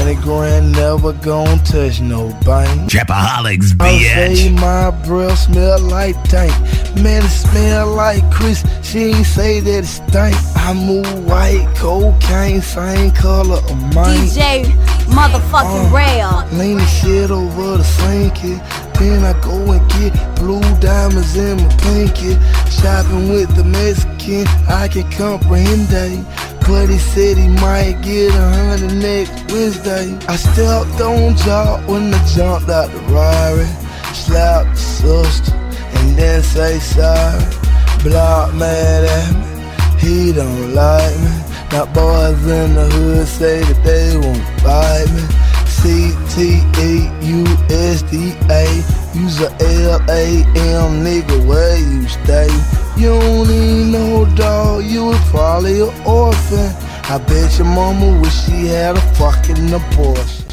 100 grand, never gon' touch no bank. Trapaholics, I bitch. say my breath smell like dank. Man, it smell like Chris. She ain't say that it stink. I move white cocaine, same color of mine. DJ motherfucking Rail. Lean the shit over the sinky. Then I go and get blue diamonds in my pinky. Shopping with the Mexican, I can comprehend that. But he said he might get 100 next Wednesday. I stepped on job when I jumped out the Rari. Slapped the sister and then say sorry. Block mad at me, he don't like me. Now boys in the hood say that they won't buy me. CTEUSDA, use a LAM, nigga, where you stay? You don't need no dog, you was probably an orphan. I bet your mama wish she had a fucking abortion.